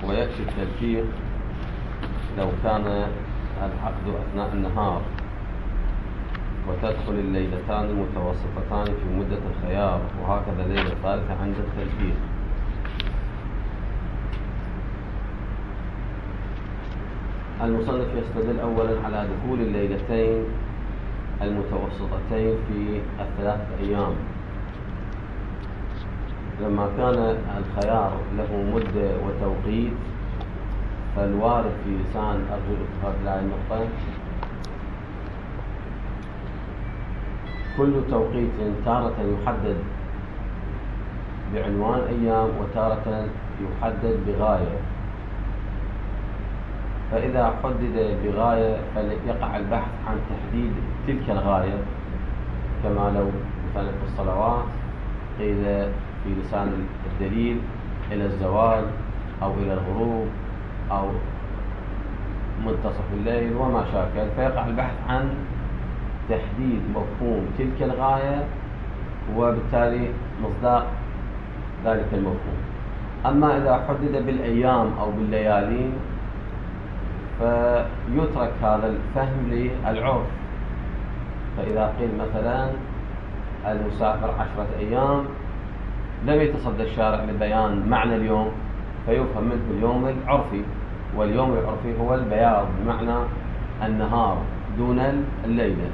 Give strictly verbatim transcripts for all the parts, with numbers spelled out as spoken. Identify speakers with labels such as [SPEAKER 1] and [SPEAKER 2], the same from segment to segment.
[SPEAKER 1] ويكفي التلفيق لو كان العقد أثناء النهار وتدخل الليلتان المتوسطتان في مدة الخيار، وهكذا الليلة الثالثة عند التلفيق. المصنف يستدل أولا على دخول الليلتين المتوسطتين في الثلاثة أيام، لما كان الخيار له مدة وتوقيت، فالوارد في لسان أرجو الاتفاق على النقطة كل توقيت تارة يحدد بعنوان أيام وتارة يحدد بغاية، فإذا حدد بغاية فيقع البحث عن تحديد تلك الغاية، كما لو مثلا في الصلوات قيل في لسان الدليل إلى الزوال أو إلى الغروب أو منتصف الليل وما شاكل، فيقع البحث عن تحديد مفهوم تلك الغاية وبالتالي مصداق ذلك المفهوم. أما إذا حدد بالأيام أو بالليالي فيترك هذا الفهم للعرف، فإذا قيل مثلا المسافر عشرة أيام لم يتصدى الشارع لبيان معنى اليوم، فيفهم منه اليوم العرفي، واليوم العرفي هو البياض بمعنى النهار دون الليلة.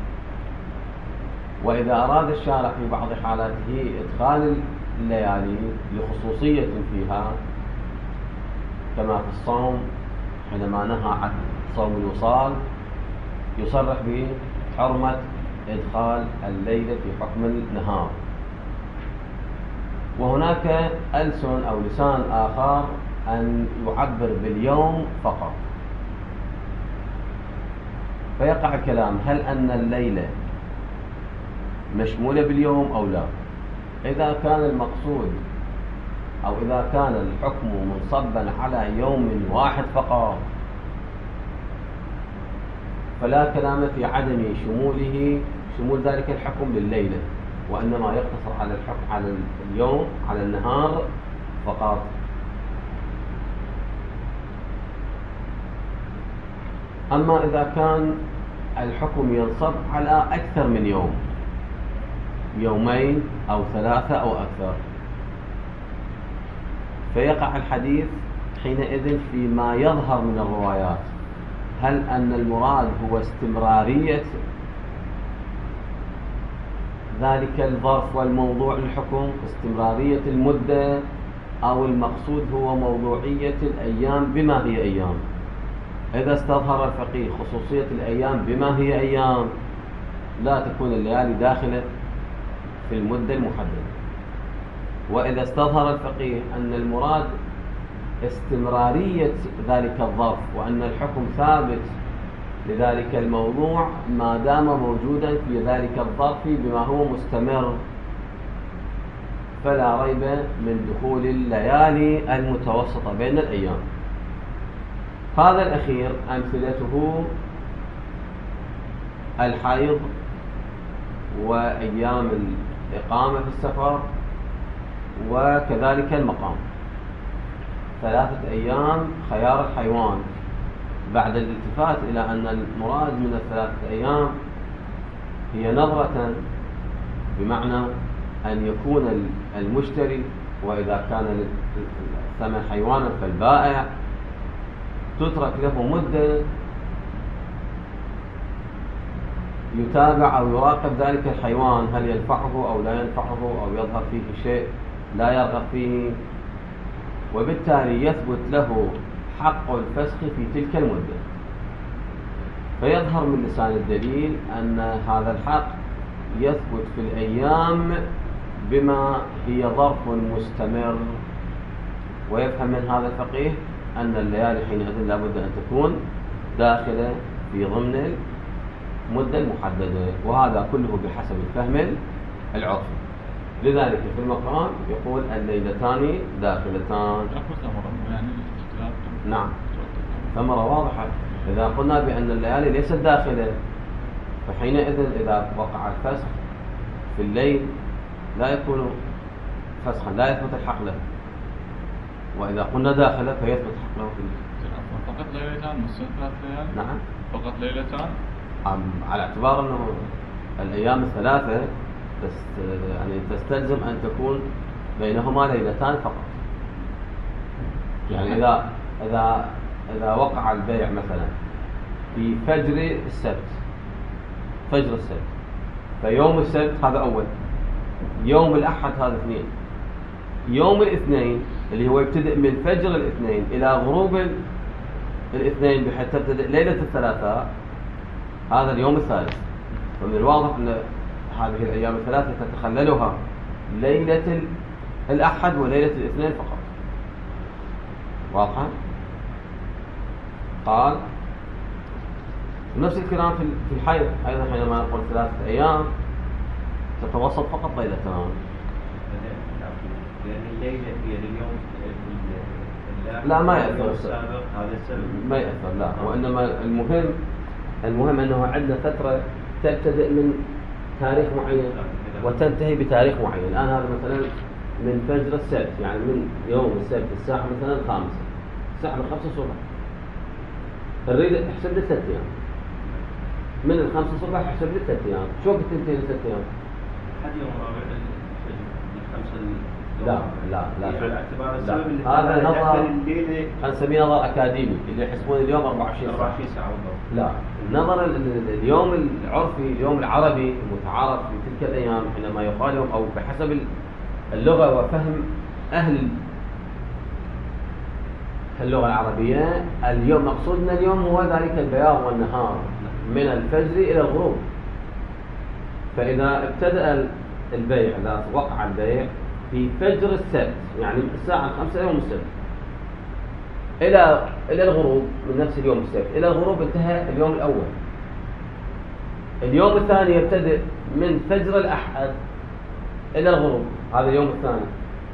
[SPEAKER 1] وإذا أراد الشارع في بعض حالاته إدخال الليالي لخصوصية فيها، كما في الصوم حينما نهى عن صوم الوصال يصرح بحرمة إدخال الليلة في حكم النهار. وهناك ألسن أو لسان آخر أن يعبر باليوم فقط، فيقع الكلام هل أن الليلة مشمولة باليوم أو لا. إذا كان المقصود أو إذا كان الحكم منصبا على يوم واحد فقط فلا كلام في عدم شموله شمول ذلك الحكم لليلة، وإنما يقتصر على الحكم على اليوم على النهار فقط. أما إذا كان الحكم ينصب على أكثر من يوم، يومين أو ثلاثة أو أكثر، فيقع الحديث حينئذ فيما يظهر من الروايات، هل أن المراد هو استمرارية ذلك الظرف والموضوع للحكم، استمرارية المدة، أو المقصود هو موضوعية الأيام بما هي أيام. إذا استظهر الفقيه خصوصية الأيام بما هي أيام لا تكون الليالي داخلة في المدة المحددة. وإذا استظهر الفقيه أن المراد استمرارية ذلك الظرف وأن الحكم ثابت لذلك الموضوع ما دام موجودا في ذلك الظرف بما هو مستمر، فلا ريب من دخول الليالي المتوسطة بين الأيام. هذا الأخير أمثلته الحيض وأيام الإقامة في السفر وكذلك المقام، ثلاثة أيام خيار الحيوان، بعد الالتفات إلى أن المراد من الثلاثة أيام هي نظرة بمعنى أن يكون المشتري، وإذا كان الثمن حيوانا فالبائع، تترك له مدة يتابع أو يراقب ذلك الحيوان هل ينفعه أو لا ينفعه أو يظهر فيه شيء لا يرغب فيه، وبالتالي يثبت له حق الفسخ في تلك المدة. فيظهر من لسان الدليل أن هذا الحق يثبت في الأيام بما هي ظرف مستمر، ويفهم من هذا الفقيه أن الليالي حينئذ لابد أن تكون داخلة في ضمن المدة المحددة، وهذا كله بحسب الفهم العرفي. لذلك في المقام يقول الليلتان داخلتان. نعم، ثمرة واضحة. إذا قلنا بأن الليالي ليست داخلة فحينئذ إذا وقع الفسخ في الليل لا يكون فسخا، لا يثبت الحق له. وإذا قلنا داخلة فيثبت حق له في
[SPEAKER 2] فقط ليلتان مش ثلاث ليال؟
[SPEAKER 1] نعم
[SPEAKER 2] فقط ليلتان؟
[SPEAKER 1] على اعتبار أنه الأيام الثلاثة تست... يعني تستلزم أن تكون بينهما ليلتان فقط. يعني إذا إذا إذا وقع البيع مثلا في فجر السبت فجر السبت فيوم السبت هذا أول، يوم الأحد هذا اثنين، يوم الاثنين اللي هو يبتدئ من فجر الاثنين إلى غروب الاثنين بحيث تبتدئ ليلة الثلاثاء، هذا اليوم الثالث. فمن الواضح أن هذه الأيام الثلاثة تتخللها ليلة الأحد وليلة الاثنين فقط. واضحة؟ قال نفس الكلام في الحيض أيضا، حينما نقول ثلاثة أيام تتوسط فقط ليلتان.
[SPEAKER 3] يعني الليلة هي اليوم
[SPEAKER 1] لا ما يأثر
[SPEAKER 3] السابق هذا السبب
[SPEAKER 1] ما يأثر لا، وإنما المهم المهم أنه عندنا فترة تبتدئ من تاريخ معين وتنتهي بتاريخ معين. الآن هذا مثلا من فجر السبت، يعني من يوم السبت الساعة مثلا الخامسة الساعة الخامسة الصبح، نريد احسب لي ثلاث أيام من الخامسة الصبح، احسب لي ثلاث أيام. شو قلت انتهي ثلاث أيام؟
[SPEAKER 3] لحد يوم رابع الخمسة.
[SPEAKER 1] لا لا لا
[SPEAKER 3] على اعتبار السبب اللي
[SPEAKER 1] هذا نظر
[SPEAKER 3] الليلة
[SPEAKER 1] نسميه نظر أكاديمي اللي يحسبون اليوم أربعة وعشرين ساعة. لا، نظر اليوم العرفي اليوم العربي المتعارف في تلك الأيام حينما يقال يوم أو بحسب اللغة وفهم أهل اللغة العربية، اليوم مقصودنا اليوم هو ذلك البياض والنهار من الفجر إلى الغروب. فإذا ابتدأ البيع إذا وقع البيع في فجر السبت، يعني من الساعة الخامسة يوم السبت إلى إلى الغروب من نفس اليوم السبت إلى الغروب انتهى اليوم الأول. اليوم الثاني يبتدئ من فجر الأحد إلى الغروب، هذا اليوم الثاني.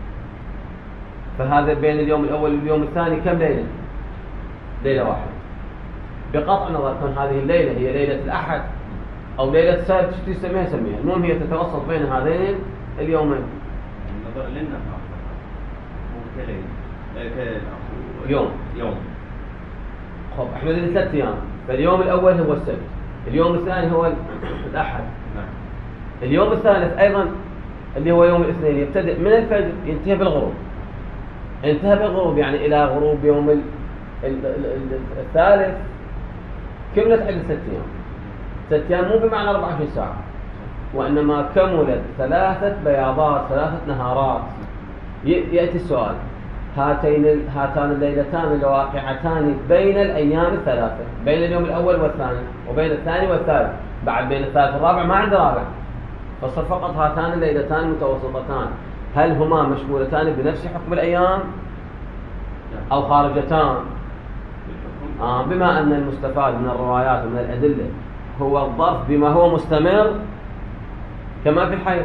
[SPEAKER 1] فهذا بين اليوم الأول واليوم الثاني كم ليلة؟ ليلة واحدة. بقطع النظر كون هذه الليلة هي ليلة الأحد أو ليلة السبت شو تسميها سميها، المهم هي تتوسط بين هذين اليومين.
[SPEAKER 3] النظر للنهار مو كليل
[SPEAKER 1] يوم
[SPEAKER 3] يوم.
[SPEAKER 1] خب احنا لنا ثلاث أيام، فاليوم الأول هو السبت، اليوم الثاني هو الأحد.
[SPEAKER 3] نعم.
[SPEAKER 1] اليوم الثالث أيضا اللي هو يوم الاثنين يبتدئ من الفجر ينتهي بالغروب. انتهى بالغروب يعني إلى غروب يوم ال ال ال الثالث كملت عدة ثلاث أيام. ثلاث أيام مو بمعنى أربعة وعشرين ساعة، وإنما كملت ثلاثة بياضات ثلاثة نهارات. يأتي السؤال، هاتين هاتان الليلتان الواقعتان بين الأيام الثلاثة، بين اليوم الأول والثاني وبين الثاني والثالث، بعد بين الثالث والرابع ما عند رابع، فصار فقط هاتان الليلتان المتوسطتان. هل هما مشمولتان بنفس حكم الأيام أو خارجتان؟ آه بما أن المستفاد من الروايات ومن الأدلة هو الظرف بما هو مستمر كما في الحيض،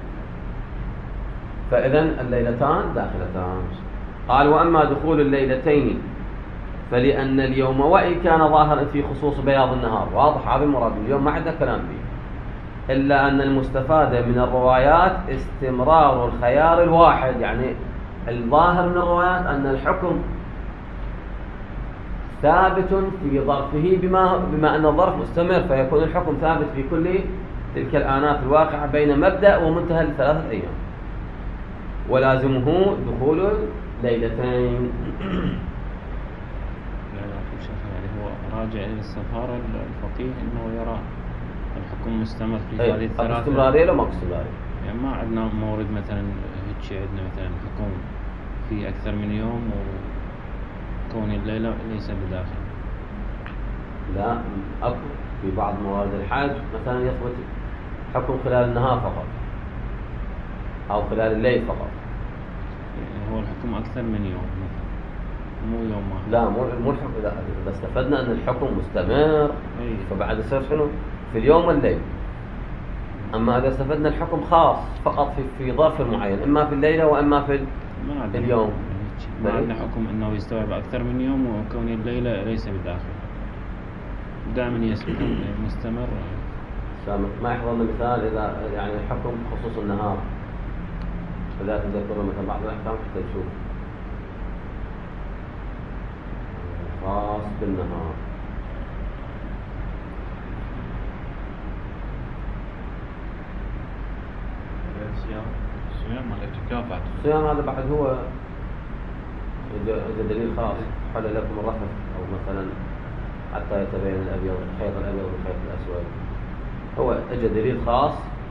[SPEAKER 1] فإذن الليلتان داخلتان. قال وأما دخول الليلتين فلأن اليوم وإن كان ظاهرا في خصوص بياض النهار، واضح هذا المراد، اليوم ما عندنا كلام فيه، إلا أن المستفاد من الروايات استمرار الخيار الواحد. يعني الظاهر من الروايات أن الحكم ثابت في ظرفه بما, بما أن الظرف مستمر، فيكون الحكم ثابت في كل تلك الآنات الواقعة بين مبدأ ومنتهى لثلاثة أيام، ولازمه دخول ليلتين.
[SPEAKER 4] يعني هو راجع إلى السفارة الفقيه أنه يرى الحكم مستمر في هذه الثلاثة.
[SPEAKER 1] استمرارية لو ما استمرارية؟
[SPEAKER 4] يعني ما عندنا مورد مثلا هيك عندنا مثلا حكم في أكثر من يوم وكون الليلة ليس بداخل.
[SPEAKER 1] لا أكو في بعض موارد الحج مثلا يثبت حكم خلال النهار فقط أو خلال الليل فقط.
[SPEAKER 4] يعني هو الحكم أكثر من يوم مثلا مو يوم واحد.
[SPEAKER 1] لا مو مو الحكم، لا إذا استفدنا أن الحكم مستمر
[SPEAKER 4] أي.
[SPEAKER 1] فبعد يصير شنو في اليوم والليل. أما إذا استفدنا الحكم خاص فقط في في ظرف معين، إما في الليلة وإما في
[SPEAKER 4] ما
[SPEAKER 1] اليوم.
[SPEAKER 4] ما عندنا حكم أنه يستوعب أكثر من يوم وكون الليلة ليس بداخل، دائما يثبت مستمر.
[SPEAKER 1] ما يحضرنا مثال إذا يعني الحكم خصوص النهار، فلا تذكروا مثلا بعض الأحكام حتى نشوف خاص بالنهار.
[SPEAKER 3] الصيام
[SPEAKER 2] الصيام والاعتكاف بعد.
[SPEAKER 1] الصيام هذا بعد هو إذا إذا دليل خاص، حل لكم الرفث أو مثلا حتى يتبين الأبيض الخيط الأبيض والخيط الأسود، هو اجى دليل خاص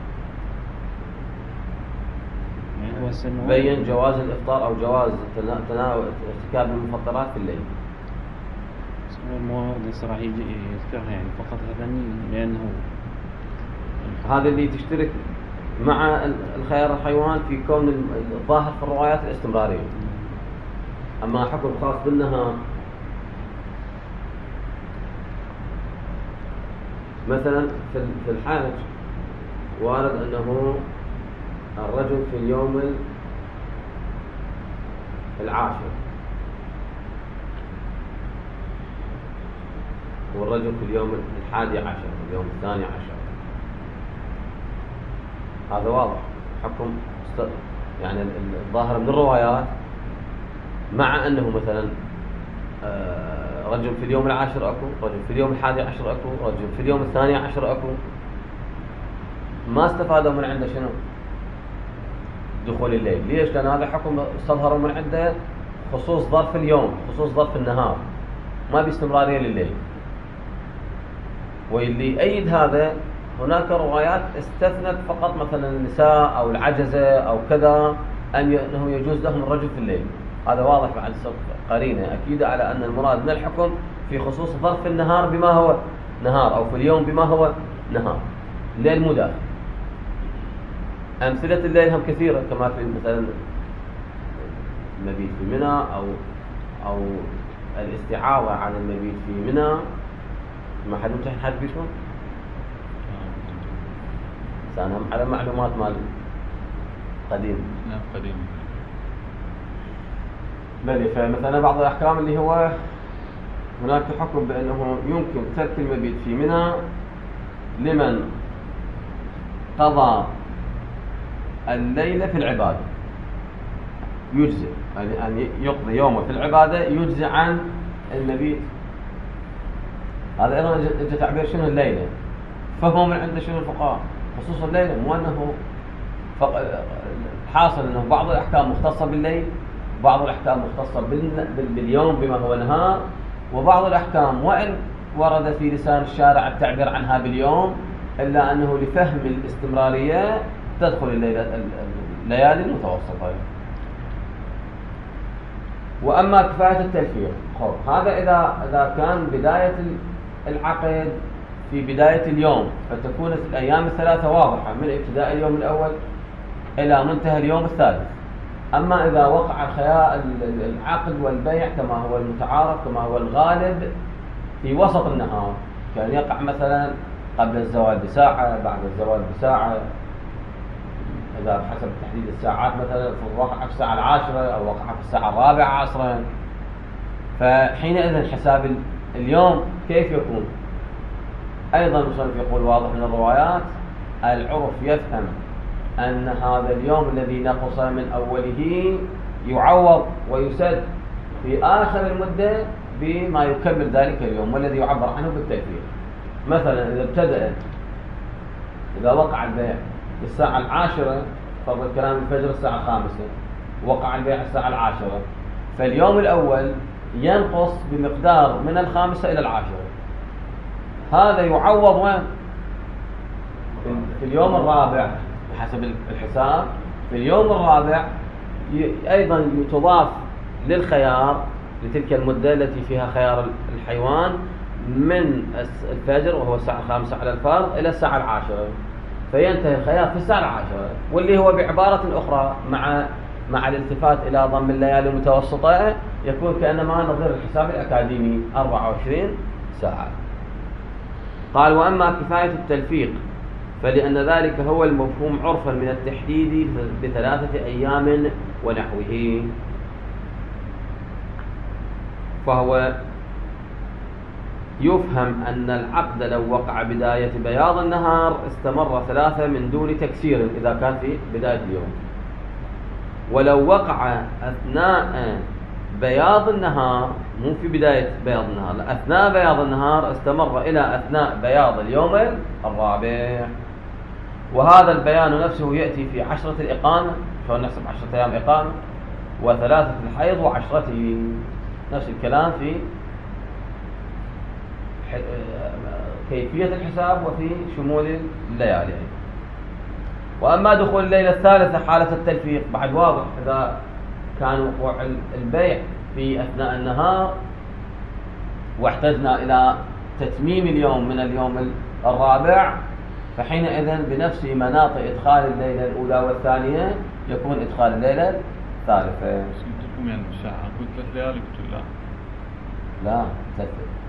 [SPEAKER 4] يعني هو السنة
[SPEAKER 1] بين جواز الإفطار أو جواز تنا- تناول ارتكاب المفطرات في الليل.
[SPEAKER 4] هو الموارد الصراحة يجي يذكرها يعني فقط هذا لأنه
[SPEAKER 1] هذا اللي تشترك مع الخيار الحيوان في كون الظاهر في الروايات الاستمرارية. أما حكم خاص بالنهار مثلا في في الحج وارد أنه الرجل في اليوم العاشر والرجل في اليوم الحادي عشر اليوم الثاني عشر. هذا واضح حكم است- يعني الظاهر من الروايات، مع أنه مثلا آه، رجل في اليوم العاشر أكو، رجل في اليوم الحادي عشر أكو، رجل في اليوم الثاني عشر أكو. ما استفادوا من عنده شنو؟ دخول الليل. ليش؟ لأن هذا حكم استظهروا من عنده خصوص ظرف اليوم، خصوص ظرف النهار، ما باستمرارية لليل. واللي يؤيد هذا هناك روايات استثنت فقط مثلا النساء أو العجزة أو كذا أن ي- أنه يجوز لهم الرجل في الليل. هذا واضح بعد قرينة أكيدة على أن المراد من الحكم في خصوص ظرف النهار بما هو نهار، أو في اليوم بما هو نهار. الليل مو داخل. أمثلة الليل هم كثيرة، كما في مثلا المبيت في منى أو أو الاستعاضة عن المبيت في منى. ما حد ممتحن حد بيشون؟ بس أنا على معلومات مال قديم.
[SPEAKER 2] نعم قديم.
[SPEAKER 1] بلي فمثلا بعض الأحكام اللي هو هناك حكم بأنه يمكن ترك المبيت في منى لمن قضى الليلة في العبادة، يجزئ يعني أن يقضي يومه في العبادة يجزئ عن المبيت. هذا أيضا جاء تعبير شنو الليلة، فهو من عند شنو الفقهاء خصوص الليلة، مو أنه فق... حاصل أنه بعض الأحكام مختصة بالليل، بعض الأحكام مختصة بال... بال... باليوم بما هو نهار، وبعض الأحكام وإن ورد في لسان الشارع التعبير عنها باليوم إلا أنه لفهم الاستمرارية تدخل الليلة الليالي المتوسطة. وأما كفاية التلفيق خب هذا إذا إذا كان بداية العقد في بداية اليوم، فتكون الأيام الثلاثة واضحة من ابتداء اليوم الأول إلى منتهى اليوم الثالث. أما إذا وقع الخيار العقد والبيع كما هو المتعارف كما هو الغالب في وسط النهار، كان يقع مثلا قبل الزوال بساعة، بعد الزوال بساعة، إذا بحسب تحديد الساعات مثلا وقع في الساعة العاشرة أو وقع في الساعة الرابعة عصرا، فحينئذ حساب اليوم كيف يكون؟ أيضا المصنف يقول واضح من الروايات العرف يفهم أن هذا اليوم الذي نقص من أوله يعوض ويسد في آخر المدة بما يكمل ذلك اليوم، والذي يعبر عنه بالتكفير. مثلا إذا ابتدأ إذا وقع البيع الساعة العاشرة، فرض الكلام الفجر الساعة الخامسة، وقع البيع الساعة العاشرة، فاليوم الأول ينقص بمقدار من الخامسة إلى العاشرة. هذا يعوض وين؟ في اليوم الرابع بحسب الحساب. في اليوم الرابع أيضا تضاف للخيار لتلك المدة التي فيها خيار الحيوان من الفجر وهو الساعة الخامسة على الفرض إلى الساعة العاشرة، فينتهي الخيار في الساعة العاشرة، واللي هو بعبارة أخرى مع مع الالتفات إلى ضم الليالي المتوسطة يكون كأنما نظير الحساب الأكاديمي أربعة وعشرين ساعة. قال وأما كفاية التلفيق فلأن ذلك هو المفهوم عرفا من التحديد بثلاثة أيام ونحوه، فهو يفهم أن العقد لو وقع بداية بياض النهار استمر ثلاثة من دون تكسير إذا كان في بداية اليوم، ولو وقع أثناء بياض النهار مو في بداية بياض النهار، لا، أثناء بياض النهار استمر إلى أثناء بياض اليوم الرابع. وهذا البيان نفسه يأتي في عشرة الإقامة، شلون نحسب عشرة أيام إقامة، وثلاثة الحيض وعشرته، نفس الكلام في كيفية الحساب وفي شمول الليالي. وأما دخول الليلة الثالثة حالة التلفيق بعد واضح، إذا كان وقوع البيع في أثناء النهار واحتجنا إلى تتميم اليوم من اليوم الرابع، فحينئذ بنفس مناط إدخال الليلة الأولى والثانية يكون إدخال الليلة الثالثة.
[SPEAKER 2] سنتكم يعني الساعة قلت ثلاث ليالي قلت لا
[SPEAKER 1] لا ثلاثة.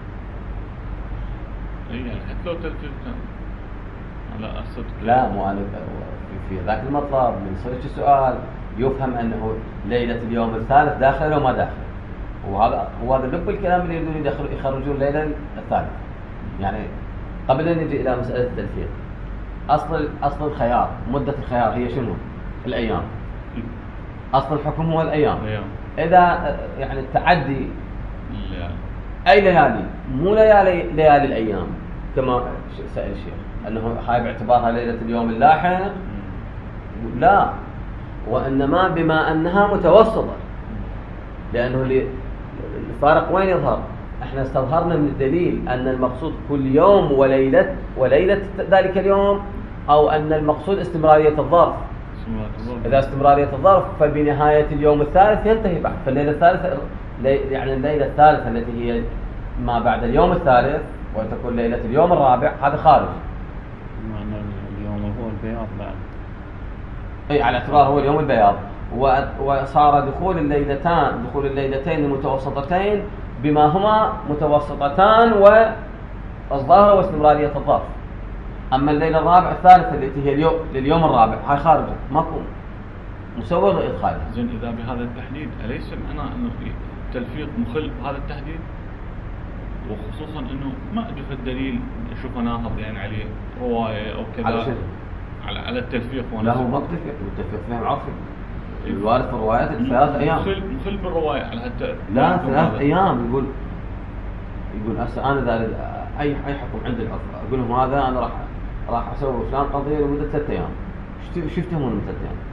[SPEAKER 2] اي يعني حتى لو تلفيق كان على الصدق
[SPEAKER 1] لا مو أنا في, في ذاك المطلب من صدق السؤال يفهم أنه ليلة اليوم الثالث داخل أو ما داخل، وهذا هو هذا لب الكلام اللي يريدون يخرجون الليلة الثالث. يعني قبل أن نجي إلى مسألة التلفيق، أصل أصل الخيار، مدة الخيار هي شنو؟ الأيام. أصل الحكم هو الأيام.
[SPEAKER 2] الأيام.
[SPEAKER 1] إذا يعني التعدي
[SPEAKER 2] الليالي.
[SPEAKER 1] أي ليالي، مو ليالي ليالي الأيام كما سأل الشيخ أنه هاي باعتبارها ليلة اليوم اللاحق، لا، وإنما بما أنها متوسطة، لأنه الفارق وين يظهر؟ احنا استظهرنا من الدليل أن المقصود كل يوم وليلة وليلة ذلك اليوم، أو أن المقصود استمرارية الظرف. إذا استمرارية الظرف فبنهاية اليوم الثالث ينتهي بعد، فالليلة الثالثة يعني الليلة الثالثة التي هي ما بعد اليوم الثالث وتكون ليلة اليوم الرابع، هذا خارج.
[SPEAKER 4] معنى اليوم هو البياض بعد.
[SPEAKER 1] أي على اعتبار هو اليوم البياض، وصار دخول الليلتان دخول الليلتين المتوسطتين بما هما متوسطتان والظاهرة واستمرارية الظرف. أما الليلة الرابعة الثالثة التي هي اليوم لليوم الرابع هاي خارجة، ماكو مسوغ إدخال.
[SPEAKER 2] زين إذا بهذا التحديد أليس معنى أنه في تلفيق مخل بهذا التحديد؟ وخصوصا أنه ما أجي في الدليل أشوف ناهض يعني عليه رواية أو كذا
[SPEAKER 1] على
[SPEAKER 2] على على التلفيق.
[SPEAKER 1] لا هو ما تلفيق، التلفيق فهم عرفي الوارد في الروايات ثلاث أيام.
[SPEAKER 2] مخل مخل بالرواية على هالت.
[SPEAKER 1] لا ثلاث أيام. يقول يقول هسه أنا ذا أي أي حكم عند العرف أقول لهم هذا أنا راح راح أسوي فلان قضية لمدة ثلاث أيام. شو شو يفهمون من ثلاث أيام؟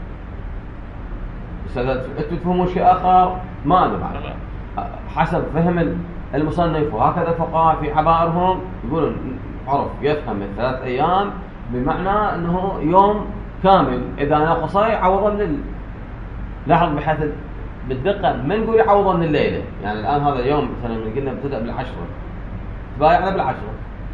[SPEAKER 1] بس إذا أنتم تفهمون شيء آخر ما أنا بعد حسب فهم المصنف. وهكذا الفقهاء في عبارهم يقولون عرف يفهم الثلاث أيام بمعنى أنه يوم كامل، إذا نقصه يعوضه من ال... لاحظ بحيث بالدقة ما نقول يعوضه من الليلة. يعني الآن هذا اليوم مثلا من قلنا بتبدأ بالعشرة تبايعنا بالعشرة،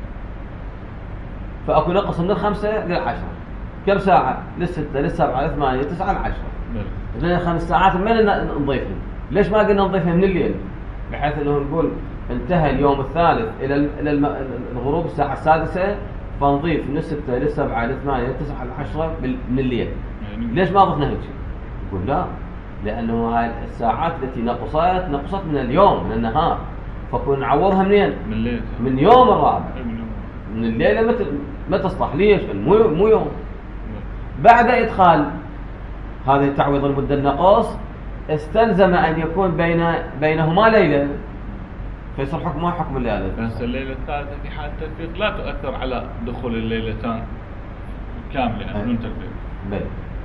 [SPEAKER 1] فأكو نقص من الخمسة للعشرة، كم ساعة؟ للستة للسبعة للثمانية للتسعة للعشرة. إذن الخمس ساعات من نضيفهم؟ ليش ما قلنا نضيفهم من الليل؟ بحيث أنه نقول انتهى اليوم الثالث إلى إلى الغروب الساعة السادسة، فنضيف من الستة للسبعة للثمانية للتسعة للعشرة من الليل. ليش ما ضفنا هيك شيء؟ يقول لا، لأنه هاي الساعات التي نقصت نقصت من اليوم من النهار، فكون نعوضها منين؟
[SPEAKER 2] من الليل،
[SPEAKER 1] من يوم الرابع. من الليلة متى ما تصلح. ليش؟ مو مو يوم. بعد إدخال هذا تعويض المدة النقص استلزم أن يكون بين بينهما ليلة، فيصير حكمها حكم الليلة.
[SPEAKER 2] بس الليلة الثالثة في حال التلفيق لا تؤثر على دخول الليلتان كاملة يعني بدون تلفيق.
[SPEAKER 1] بل.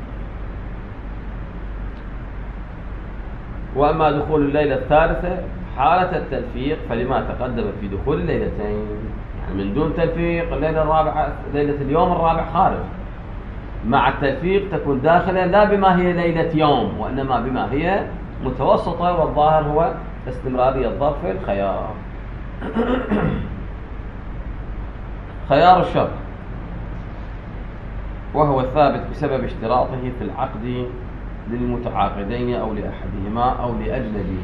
[SPEAKER 1] وأما دخول الليلة الثالثة حالة التلفيق فلما تقدم في دخول الليلتين، يعني من دون تلفيق الليلة الرابعة ليلة اليوم الرابع خارج، مع التلفيق تكون داخلة لا بما هي ليلة يوم وإنما بما هي متوسطة، والظاهر هو استمرارية ظرف الخيار. خيار الشرط وهو الثابت بسبب اشتراطه في العقد للمتعاقدين أو لأحدهما أو لأجنبي.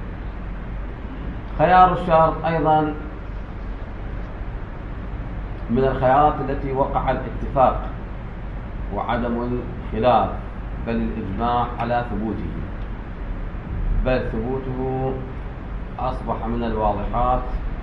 [SPEAKER 1] خيار الشرط أيضا من الخيارات التي وقع الاتفاق وعدم الخلاف بل الإجماع على ثبوته، بل ثبوته أصبح من الواضحات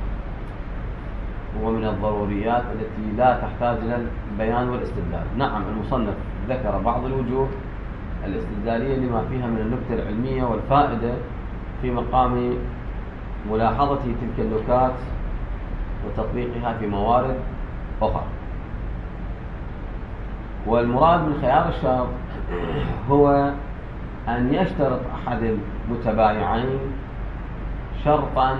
[SPEAKER 1] ومن الضروريات التي لا تحتاج إلى البيان والاستدلال. نعم المصنف ذكر بعض الوجوه الاستدلالية لما فيها من النكتة العلمية والفائدة في مقام ملاحظة تلك النكات وتطبيقها في موارد أخرى. والمراد من خيار الشرط هو أن يشترط أحد المتبايعين شرطا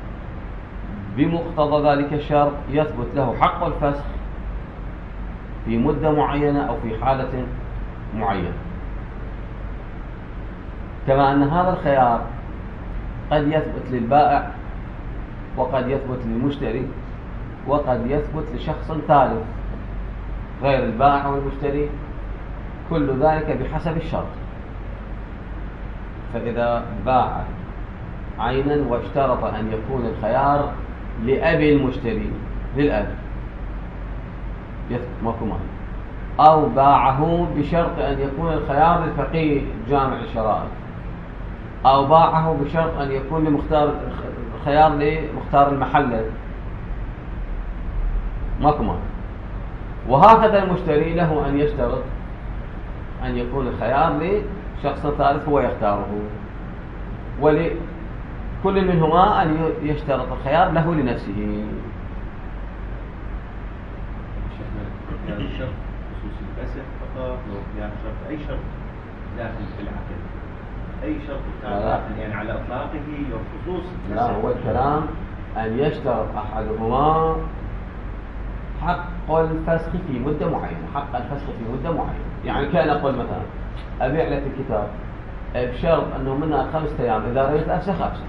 [SPEAKER 1] بمقتضى ذلك الشرط يثبت له حق الفسخ في مدة معينة أو في حالة معينة، كما أن هذا الخيار قد يثبت للبائع وقد يثبت للمشتري وقد يثبت لشخص ثالث غير البائع والمشتري، كل ذلك بحسب الشرط. فإذا باع عينا واشترط أن يكون الخيار لأبي المشتري للأب يثبت ماكو مانع، أو باعه بشرط أن يكون الخيار للفقيه جامع الشرائط، أو باعه بشرط أن يكون لمختار الخيار لمختار المحلة ماكو مانع. وهكذا المشتري له أن يشترط أن يكون الخيار لشخص ثالث هو يختاره، ولكل منهما أن يشترط الخيار له لنفسه.
[SPEAKER 3] هذا الشرط خصوص الفسخ فقط لو فيها شرط أي شرط داخل في العقد، أي شرط كان داخل يعني على إطلاقه وخصوص الفسخ؟
[SPEAKER 1] لا، هو الكلام أن يشترط أحدهما حق الفسخ في مدة معينة، حق الفسخ في مدة معينة. يعني كان أقول مثلا أبيع لك الكتاب بشرط أنه منها خمسة أيام إذا رأيت أفسخ أفسخ.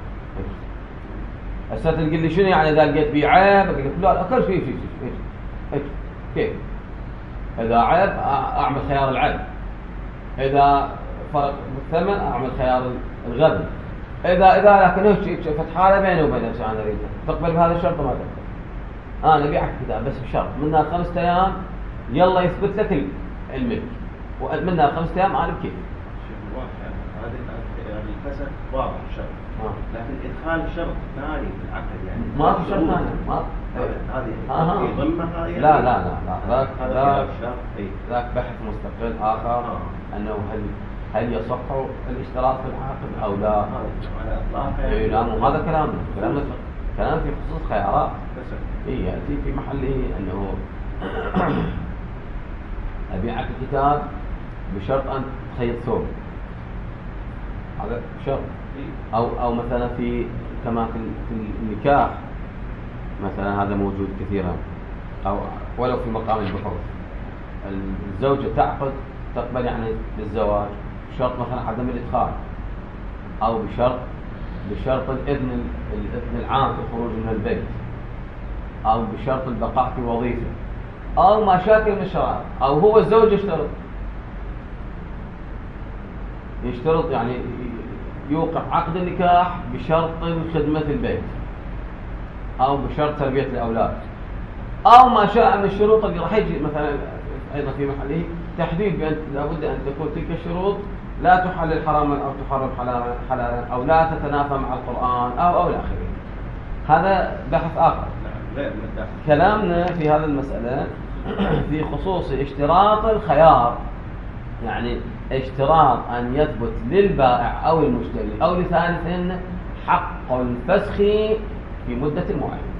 [SPEAKER 1] هسه تقول لي شنو يعني إذا لقيت بيه عيب؟ أقول لك لا أكل فيه فيه فيه فيه كيف؟ إذا عيب أعمل خيار العيب، إذا فرق بالثمن أعمل خيار الغبن، إذا إذا لكن هيك شفت حالة بيني وبين نفسي أنا أريد تقبل بهذا الشرط وما تقبل. أنا أبيعك كتاب بس بشرط منها خمسة أيام يلا يثبت لك الملك، ومنها خمسة أيام أنا بكيف.
[SPEAKER 3] شيخ واضح هذا الفسخ واضح شرط، لكن إدخال شرط ثاني في العقد يعني
[SPEAKER 1] ما في شرط ثاني. ما
[SPEAKER 3] هذه في ضمنها يعني
[SPEAKER 1] لا لا لا لا ذاك
[SPEAKER 3] هذا
[SPEAKER 1] ذاك
[SPEAKER 3] اي
[SPEAKER 1] ذاك بحث مستقل آخر
[SPEAKER 3] آه.
[SPEAKER 1] أنه هل هل يصح الاشتراط في العقد أو لا؟
[SPEAKER 3] على إطلاقه
[SPEAKER 1] إيه لا، مو هذا كلامنا، كلامنا كلام في خصوص خيارات.
[SPEAKER 3] فسخ
[SPEAKER 1] إيه يأتي في محله أنه أبيعك الكتاب بشرط أن تخيط ثوب، هذا شرط. أو أو مثلا في كما في في النكاح مثلا، هذا موجود كثيرا، أو ولو في مقام البحوث الزوجة تعقد تقبل يعني بالزواج بشرط مثلا عدم الإدخال، أو بشرط بشرط الإذن الإذن العام في الخروج من البيت، أو بشرط البقاء في وظيفة، أو ما شاكل من الشرائط، أو هو الزوج يشترط يشترط يعني يوقع عقد النكاح بشرط خدمة البيت، أو بشرط تربية الأولاد، أو ما شاء من الشروط اللي راح يجي مثلا أيضا في محله تحديد بأن لابد أن تكون تلك الشروط لا تحلل حراما أو تحرم حلالا، أو لا تتنافى مع القرآن أو أو إلى آخره. هذا بحث آخر. كلامنا في هذه المسألة في خصوص اشتراط الخيار، يعني اشتراط أن يثبت للبائع أو المشتري أو لثالث حق الفسخ في مدة معينة.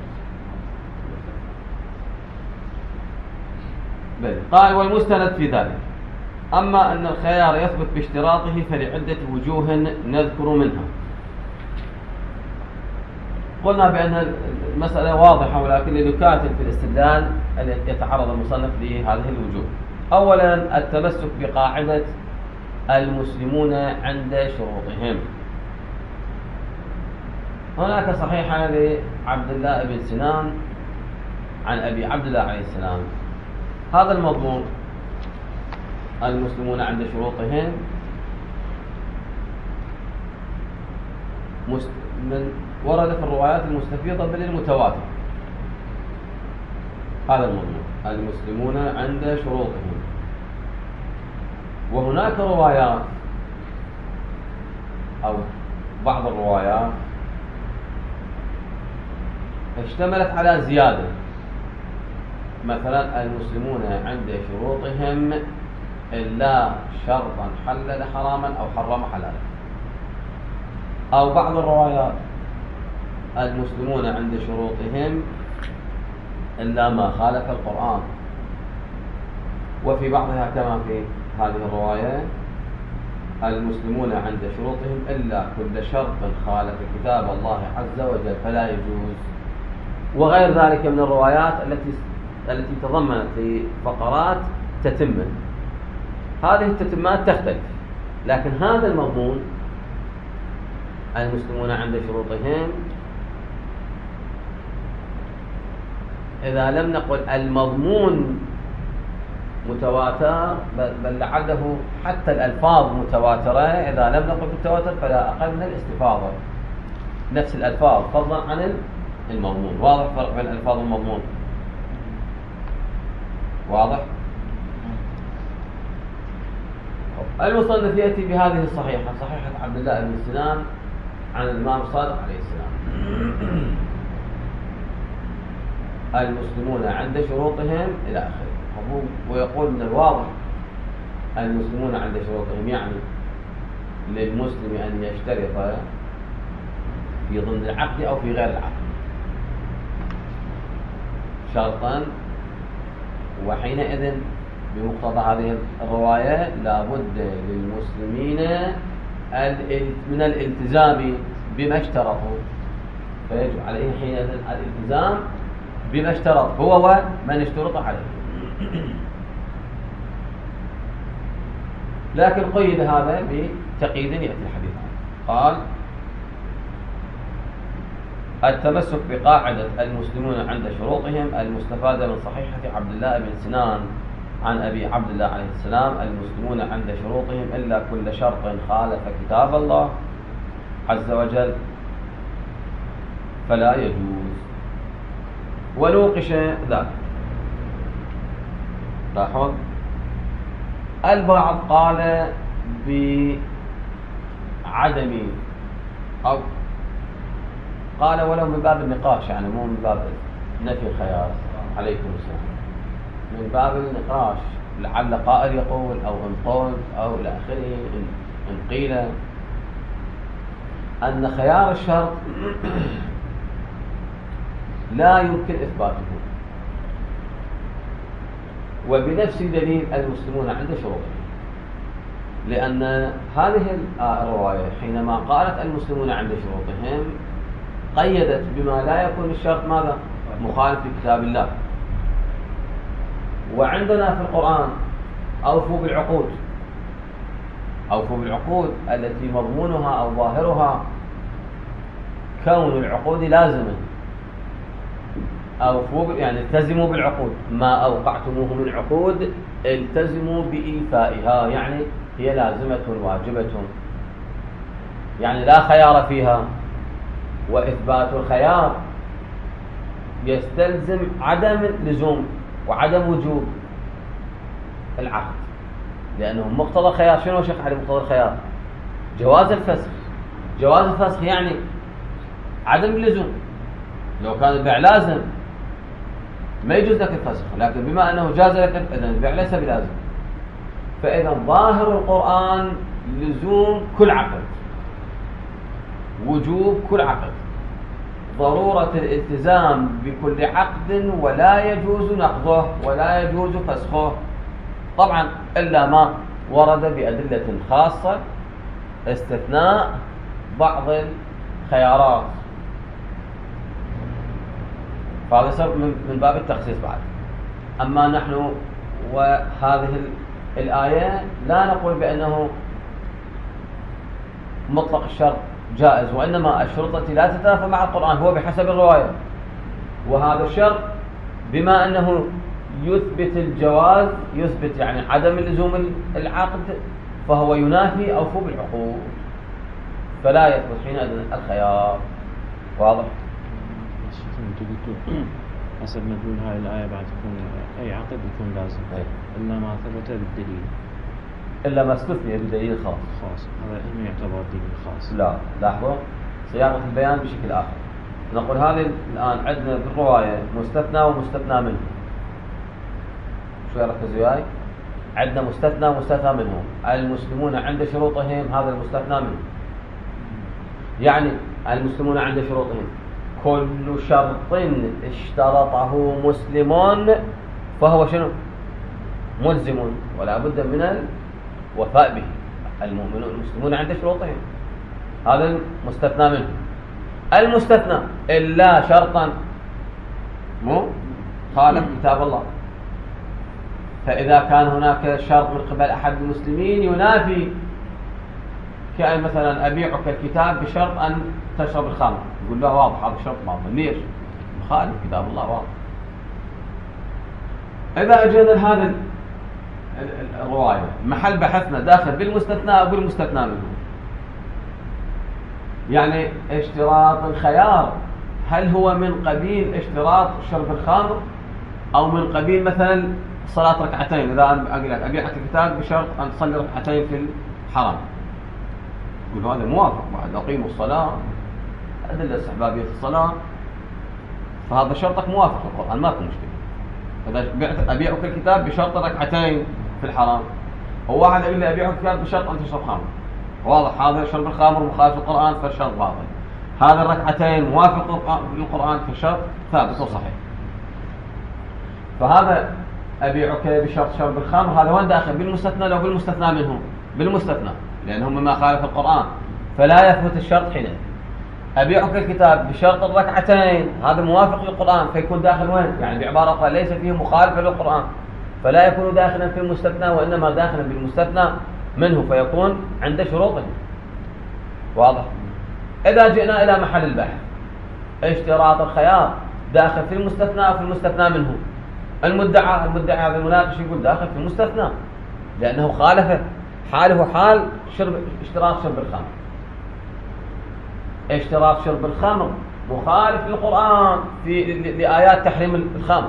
[SPEAKER 1] بل قال والمستند في ذلك، أما أن الخيار يثبت باشتراطه فلعدة وجوه نذكر منها. قلنا بأن المسألة واضحة، ولكن لنكات في الاستدلال أن يتعرض المصنف لهذه الوجوه. أولا التمسك بقاعدة المسلمون عند شروطهم. هناك صحيحة لعبد الله بن سنان عن أبي عبد الله عليه السلام، هذا المضمون المسلمون عند شروطهم من ورد في الروايات المستفيضة بل المتواتر. هذا المضمون المسلمون عند شروطهم. وهناك روايات أو بعض الروايات اشتملت على زيادة، مثلا المسلمون عند شروطهم إلا شرطا حلل حراما أو حرم حلالا. أو بعض الروايات المسلمون عند شروطهم إلا ما خالف القرآن، وفي بعضها كما في هذه الرواية المسلمون عند شروطهم إلا كل شرط خالف كتاب الله عز وجل فلا يجوز، وغير ذلك من الروايات التي التي تضمنت في فقرات تتمة. هذه التتمات تختلف، لكن هذا المضمون المسلمون عند شروطهم، إذا لم نقل المضمون متواتر بل لعله حتى الألفاظ متواترة، إذا لم نقل بالتواتر فلا أقل من الاستفاضة نفس الألفاظ فضلا عن المضمون. واضح فرق بين الألفاظ والمضمون؟ واضح؟ المصنف يأتي بهذه الصحيحة، صحيحة عبد الله بن سنان عن الإمام الصادق عليه السلام: المسلمون عند شروطهم إلى آخره. ويقول من الواضح المسلمون عند شروطهم يعني للمسلم أن يشترط في ضمن العقد أو في غير العقد شرطا، وحينئذ بمقتضى هذه الرواية لابد للمسلمين من الالتزام بما اشترطوا، فيجب عليه حينئذ الالتزام بما اشترط هو ومن اشترط عليه. لكن قيد هذا بتقييد يأتي الحديث عنه. قال: التمسك بقاعدة المسلمون عند شروطهم المستفادة من صحيحة عبد الله بن سنان عن أبي عبد الله عليه السلام: المسلمون عند شروطهم إلا كل شرط خالف كتاب الله عز وجل فلا يجوز. ونوقش ذلك. لاحظ البعض قال بعدم أو قال ولو من باب النقاش، يعني مو من باب نفي الخيار، عليكم السلام، من باب النقاش، لعل قائل يقول أو إن قلت أو إلى آخره، إن قيل أن خيار الشرط لا يمكن إثباته، وبنفس دليل المسلمون عند شروطهم، لأن هذه الرواية حينما قالت المسلمون عند شروطهم قيدت بما لا يكون الشرط ماذا؟ مخالف لكتاب الله. وعندنا في القرآن أوفوا بالعقود، أوفوا بالعقود التي مضمونها أو ظاهرها كون العقود لازمة، أوفوا يعني التزموا بالعقود، ما أوقعتموه من عقود التزموا بإيفائها، يعني هي لازمة واجبة، يعني لا خيار فيها. وإثبات الخيار يستلزم عدم لزوم وعدم وجوب العقد، لأنه مقتضى الخيار شنو شيخ علي؟ مقتضى الخيار جواز الفسخ. جواز الفسخ يعني عدم اللزوم. لو كان البيع لازم ما يجوز لك الفسخ، لكن بما أنه جاز لك إذن البيع ليس بلازم. فإذا ظاهر القرآن لزوم كل عقد، وجوب كل عقد، ضرورة الالتزام بكل عقد، ولا يجوز نقضه ولا يجوز فسخه، طبعا إلا ما ورد بأدلة خاصة استثناء بعض الخيارات، فهذا يصير من باب التخصيص بعد. أما نحن وهذه الآية لا نقول بأنه مطلق الشرط جائز، وإنما الشروط التي لا تتنافى مع القرآن هو بحسب الرواية، وهذا الشرط بما أنه يثبت الجواز، يثبت يعني عدم لزوم العقد، فهو ينافي أوفوا بالعقود، فلا يثبت حينئذ الخيار. واضح؟
[SPEAKER 4] حسب مدلول هاي الآية بعد يكون أي عقد يكون لازم، إلا ما ثبت بالدليل،
[SPEAKER 1] إلا ما استثني بدليل خاص.
[SPEAKER 4] خاص هذا ما يعتبر دليل خاص.
[SPEAKER 1] لا، لاحظوا صياغة البيان بشكل آخر. نقول هذه الآن عندنا في الرواية مستثنى ومستثنى منه. شو ركزوا وياي؟ عندنا مستثنى ومستثنى منه. المسلمون عند شروطهم هذا المستثنى منه. يعني المسلمون عند شروطهم كل شرط اشترطه مسلمون فهو شنو؟ ملزم ولا بد من الوفاء به. المؤمنون المسلمون عند شروطهم، هذا المستثنى منه. المستثنى إلا شرطا مو خالف كتاب الله، فإذا كان هناك شرط من قبل أحد المسلمين ينافي، كأن مثلا أبيعك الكتاب بشرط أن تشرب الخمر، يقول له واضح هذا شرط باطل، ليش؟ مخالف كتاب الله واضح. إذا أجينا لهذا الرواية محل بحثنا داخل بالمستثنى أو بالمستثنى منه، يعني اشتراط الخيار هل هو من قبيل اشتراط شرب الخمر أو من قبيل مثلا صلاة ركعتين؟ إذا أنا أبيعك الكتاب بشرط أن تصلي ركعتين في الحرم، يقول هذا موافق بعد أقيموا الصلاة، أدلة استحبابية الصلاة، فهذا شرطك موافق للقرآن ما في مشكلة. إذا أبيعك الكتاب بشرط ركعتين في الحرام، هو واحد يقول لي أبيعك الكتاب بشرط أن تشرب خمر، واضح هذا شرب الخمر مخالف القرآن فالشرط باطل. هذا الركعتين موافق للقرآن فالشرط ثابت وصحيح. فهذا أبيعك بشرط شرب الخمر هذا وين داخل؟ بالمستثنى لو بالمستثنى منه؟ بالمستثنى، لأنهم مما خالف القرآن فلا يثبت الشرط حينئذ. أبيعك الكتاب بشرط الركعتين هذا موافق للقرآن فيكون داخل وين؟ يعني بعبارة أخرى ليس فيه مخالفة للقرآن فلا يكون داخلا في المستثنى وإنما داخلا بالمستثنى منه فيكون عند شروطه. واضح؟ إذا جئنا إلى محل البحث اشتراط الخيار داخل في المستثنى أو في المستثنى منه؟ المدعى المدعى هذا المناقش يقول داخل في المستثنى لأنه خالف حاله حال شرب اشتراط شرب الخمر. اشتراط شرب الخمر مخالف للقرآن في لآيات تحريم الخمر.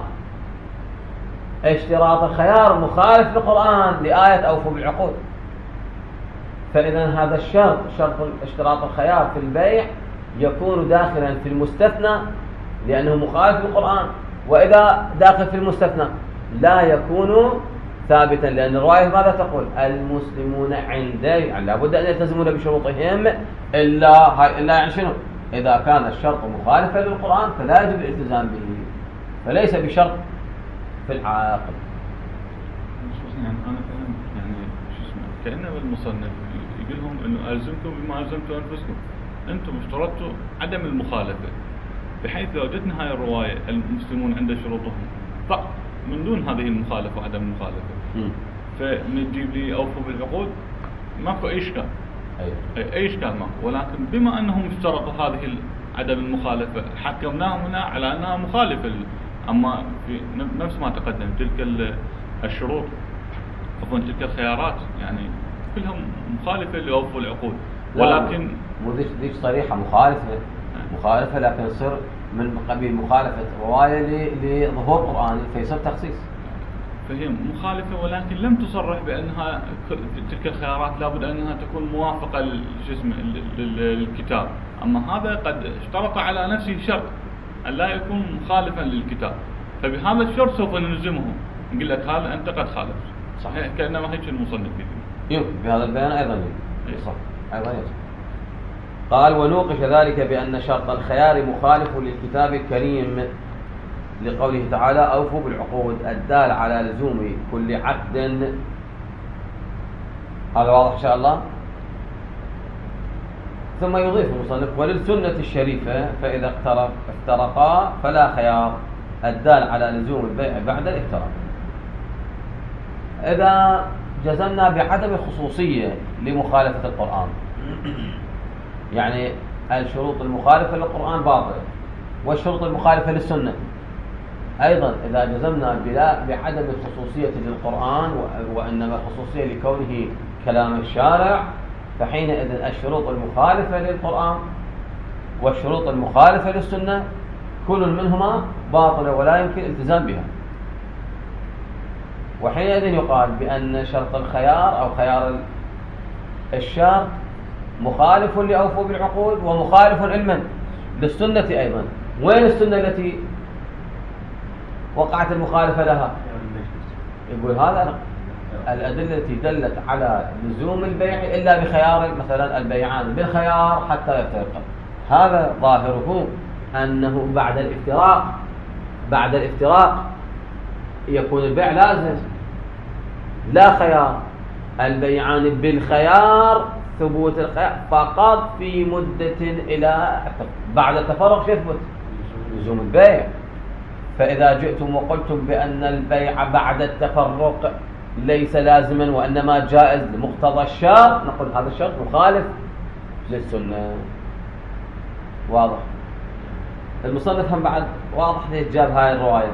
[SPEAKER 1] اشتراط الخيار مخالف للقرآن لآية أوفوا بالعقود. فإذا هذا الشرط شرط اشتراط الخيار في البيع يكون داخلا في المستثنى لأنه مخالف للقرآن، وإذا داخل في المستثنى لا يكون ثابتا، لأن الرواية ماذا تقول؟ المسلمون عندي يعني لابد أن يلتزمون بشروطهم إلا إلا يعني شنو؟ إذا كان الشرط مخالفا للقرآن فلا يجب الالتزام به، فليس بشرط في العاقل.
[SPEAKER 2] يعني أنا فهم يعني شو اسمه كأنه المصنف يقول لهم إنه ألزمكم بما ألزمتوا أنفسكم، أنتم اشترطتوا عدم المخالفة، بحيث لو جتنا هاي الرواية المسلمون عند شروطهم فقط من دون هذه المخالفة وعدم المخالفة، فنجيب لي أوفوا بالعقود ماكو أي إشكال، أي أي إشكال ماكو، ولكن بما أنهم اشترطوا هذه عدم المخالفة حكمناهم هنا على أنها مخالفة. أما في نفس ما تقدم تلك الشروط عفوا تلك الخيارات يعني كلهم مخالفة لأوفوا العقود، ولكن
[SPEAKER 1] مو ذيك صريحة مخالفة مخالفة لكن يصير من قبيل مخالفة رواية لظهور قرآني فيصير تخصيص.
[SPEAKER 2] فهي مخالفة ولكن لم تصرح بأنها تلك الخيارات لابد أنها تكون موافقة للكتاب، أما هذا قد اشترط على نفسه شرط أن لا يكون مخالفا للكتاب، فبهذا الشرط سوف نلزمه نقول لك هذا أنت قد خالف. صحيح كأنما هيك المصنف
[SPEAKER 1] يمكن بهذا البيان أيضا صح أيضا يصح. قال ونوقش ذلك بأن شرط الخيار مخالف للكتاب الكريم لقوله تعالى أوفوا بالعقود الدال على لزوم كل عقد. هذا واضح إن شاء الله. ثم يضيف المصنف وللسنة الشريفة فإذا اقترب افترقا فلا خيار الدال على لزوم البيع بعد الافتراق. إذا جزمنا بعدم الخصوصية لمخالفة القرآن يعني الشروط المخالفة للقرآن باطلة والشروط المخالفة للسنة أيضا إذا جزمنا بلا بعدم الخصوصية للقرآن وإنما الخصوصية لكونه كلام الشارع فحينئذ الشروط المخالفة للقرآن والشروط المخالفة للسنة كل منهما باطلة ولا يمكن الالتزام بها. وحينئذ يقال بأن شرط الخيار أو خيار الشرط مخالف لأوفوا بالعقود ومخالف علما للسنة أيضا. وين السنة التي وقعت المخالفة لها؟ يقول هذا الأدلة التي دلت على لزوم البيع إلا بخيار مثلا البيعان بالخيار حتى يفترقا. هذا ظاهره أنه بعد الافتراق بعد الافتراق يكون البيع لازم، لا خيار. البيعان بالخيار ثبوت الخيار فقط في مدة إلى بعد التفرق يثبت لزوم البيع. فإذا جئتم وقلتم بأن البيع بعد التفرق ليس لازما وإنما جائز لمقتضى الشرط، نقول هذا الشرط مخالف للسنة. واضح؟ المصنف هم بعد واضح ليه جاب هاي الرواية،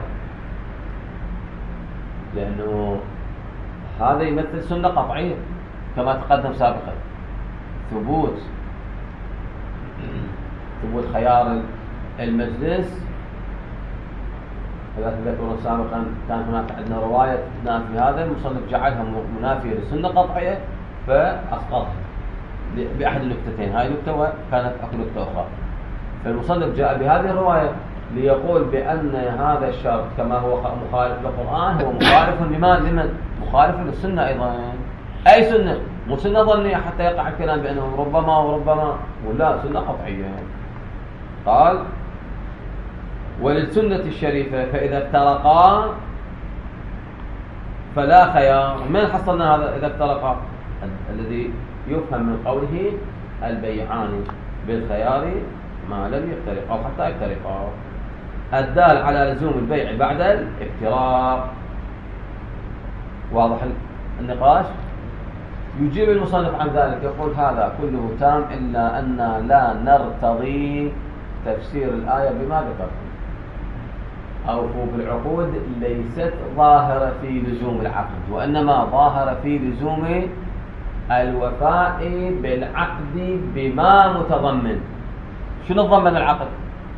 [SPEAKER 1] لأنه هذا يمثل سنة قطعية كما تقدم سابقا، ثبوت ثبوت خيار المجلس. إذا تذكرون سابقا كان هناك عندنا رواية تنافي هذا، المصنف جعلها منافية للسنة قطعية فأسقطها بأحد النكتتين، هاي نكتة وكانت أكو نكتة أخرى. فالمصنف جاء بهذه الرواية ليقول بأن هذا الشرط كما هو مخالف للقرآن هو مخالف لمن لمن مخالف للسنة أيضا. أي سنة؟ مو سنة ظنية حتى يقع الكلام بأنه ربما وربما، ولا سنة قطعية. قال وللسنة الشريفة فإذا افترقا فلا خيار. من حصلنا هذا إذا افترقا؟ الذي يفهم من قوله البيعان بالخيار ما لم يفترقا أو حتى يفترقا، الدال على لزوم البيع بعد الافتراق. واضح النقاش؟ يجيب المصنف عن ذلك يقول هذا كله تام إلا أن لا نرتضي تفسير الآية بما ذكر. أوفوا بالعقود ليست ظاهرة في لزوم العقد، وإنما ظاهرة في لزوم الوفاء بالعقد بما متضمن. شنو تضمن العقد؟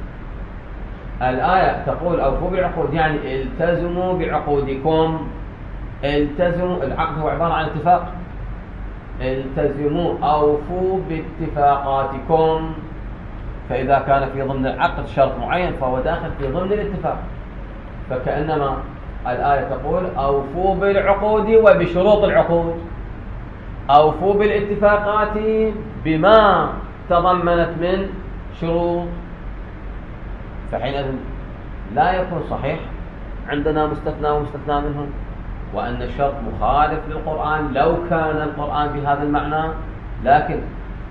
[SPEAKER 1] الآية تقول أوفوا بالعقود يعني التزموا بعقودكم. التزموا، العقد هو عبارة عن اتفاق. التزموا أوفوا باتفاقاتكم. فإذا كان في ضمن العقد شرط معين فهو داخل في ضمن الاتفاق. فكأنما الآية تقول أوفوا بالعقود وبشروط العقود، أوفوا بالاتفاقات بما تضمنت من شروط. فحينئذ لا يكون صحيح عندنا مستثنى ومستثنى منه، وأن الشرط مخالف للقرآن لو كان القرآن بهذا المعنى، لكن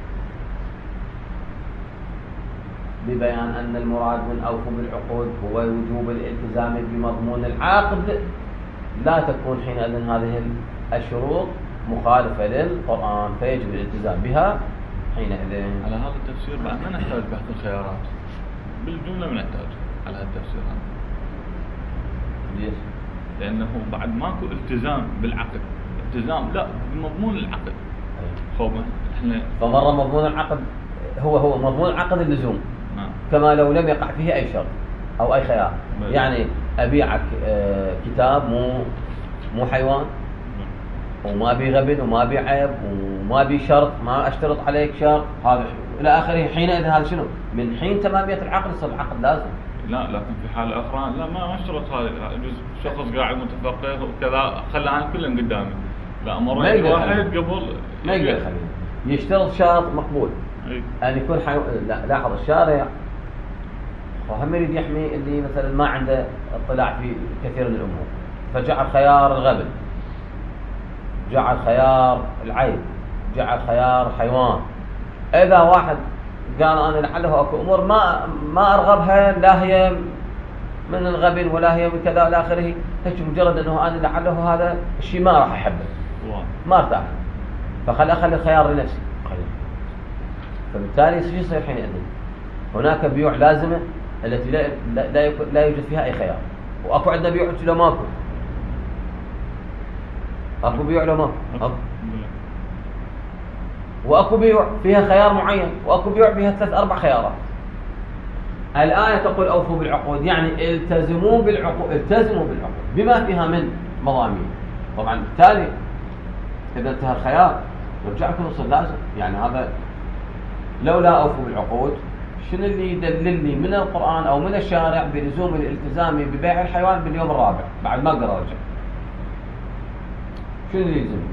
[SPEAKER 1] ببيان أن المراد من أوفوا بالعقود هو وجوب الالتزام بمضمون العقد، لا تكون حينئذ هذه الشروط مخالفة للقرآن فيجب الالتزام بها حينئذ.
[SPEAKER 2] على هذا التفسير بعد ما نحتاج بحث الخيارات بالجملة، ما نحتاج على هذا التفسير هذا.
[SPEAKER 1] ليش؟
[SPEAKER 2] لأنه بعد ماكو التزام بالعقد، التزام لا بمضمون العقد. فوق احنا
[SPEAKER 1] فمرة مضمون العقد هو هو مضمون العقد اللزوم،
[SPEAKER 2] نعم.
[SPEAKER 1] كما لو لم يقع فيه أي شرط أو أي خيار.
[SPEAKER 2] بل.
[SPEAKER 1] يعني أبيعك آه كتاب مو مو حيوان، وما بي غبن وما بي عيب وما بي شرط، ما أشترط عليك شرط هذا إلى آخره. حينئذ هذا شنو؟ من حين تمامية العقد يصير العقد لازم.
[SPEAKER 2] لا، لكن في حالة أخرى لا ما اشترط هذا. يجوز شخص قاعد متفقه وكذا خلى عن كلهم قدامي، لا مرة واحد قبل
[SPEAKER 1] ما يقدر يخليه يشترط شرط مقبول
[SPEAKER 2] أي.
[SPEAKER 1] أن يكون حيو... لا لاحظ الشارع وهم يريد يحمي اللي مثلا ما عنده اطلاع في كثير من الأمور، فجعل خيار الغبن، جعل خيار العيب، جعل خيار حيوان. إذا واحد قال أنا لعله أكو أمور ما ما أرغبها، لا هي من الغبن ولا هي من كذا إلى آخره، هيك مجرد أنه أنا لعله هذا الشيء ما راح أحبه ما ارتاح، فخل أخلي الخيار لنفسي. فبالتالي شو يصير حينئذ؟ هناك بيوع لازمة التي لا لا لا يوجد فيها أي خيار، وأكو عندنا بيوع لو ماكو، أكو بيوع لو ماكو، وأكو بيوع فيها خيار معين، وأكو بيوع فيها ثلاث أربع خيارات. الآية تقول أوفوا بالعقود يعني التزموا بالعقود، التزموا بالعقود بما فيها من مضامين. طبعا بالتالي إذا انتهى الخيار رجعكم يصير لازم. يعني هذا لولا أوفوا بالعقود شنو اللي يدللني من القرآن أو من الشارع بلزوم الالتزام ببيع الحيوان باليوم الرابع بعد ما أقدر أرجع؟ شنو اللي يلزمني؟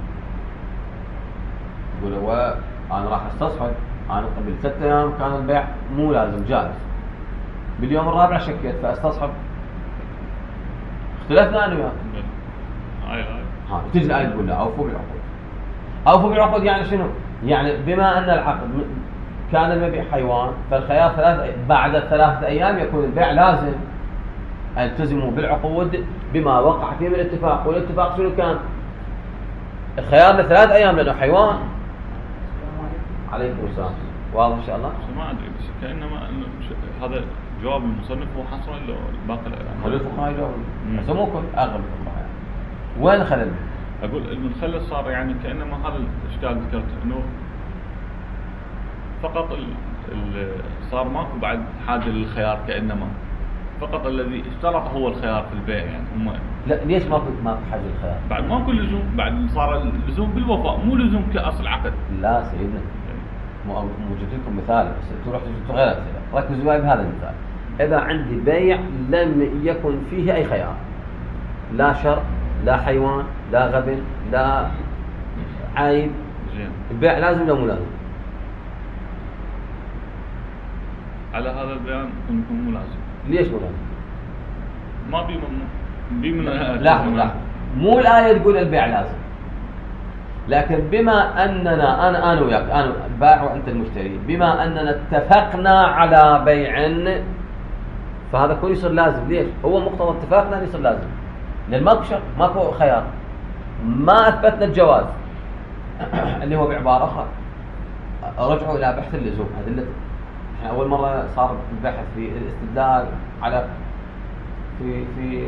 [SPEAKER 1] يقول هو انا راح استصحب، انا قبل ثلاثة ايام كان البيع مو لازم جائز، باليوم الرابع شكيت فاستصحب، اختلفنا انا وياك.
[SPEAKER 2] هاي هاي
[SPEAKER 1] ها تجي الآية تقول لا اوفوا بالعقود. اوفوا بالعقود يعني شنو؟ يعني بما ان العقد كان المبيع حيوان فالخيار ثلاث بعد ثلاثة ايام يكون البيع لازم. التزموا بالعقود بما وقع فيه من الاتفاق، والاتفاق شنو كان؟ الخيار لثلاث ايام لانه حيوان. عليكم السلام. واضح ان شاء الله؟
[SPEAKER 2] بس ما ادري بس كانما انه ش- هذا جواب المصنف هو حصر ولا باقي
[SPEAKER 1] كل الفقهاء يجاوبون
[SPEAKER 2] مم.
[SPEAKER 1] بس مو كل اغلب الفقهاء يعني. وين الخلل؟
[SPEAKER 2] اقول المخلل صار يعني كانما هذا الاشكال ذكرته انه فقط ال... ال... صار ماكو بعد حاجه للخيار كانما فقط الذي اشترط هو الخيار في البيع يعني هم
[SPEAKER 1] لا ليش ما كنت ما في حاجه للخيار؟
[SPEAKER 2] بعد ماكو لزوم بعد صار اللزوم بالوفاء مو لزوم كاصل عقد.
[SPEAKER 1] لا سيدنا مو مو جبت لكم مثال بس انتم رحتوا جبتوا غير امثله، ركزوا معي بهذا المثال. اذا عندي بيع لم يكن فيه اي خيار، لا شر لا حيوان لا غبن لا عيب،
[SPEAKER 2] زين
[SPEAKER 1] البيع لازم ولا مو لازم؟
[SPEAKER 2] على هذا البيان يكون مو لازم.
[SPEAKER 1] ليش مو لازم؟
[SPEAKER 2] ما بي من بي من
[SPEAKER 1] لا لا مو الآية تقول البيع لازم، لكن بما أننا أنا أنا وياك أنا البائع وأنت المشتري بما أننا اتفقنا على بيع فهذا كله يصير لازم. ليش؟ هو مقتضى اتفاقنا يصير لازم لأن ماكو شرط ماكو خيار، ما أثبتنا الجواز اللي هو بعبارة أخرى رجعوا إلى بحث اللزوم. أدلة احنا أول مرة صار البحث في الاستدلال على في في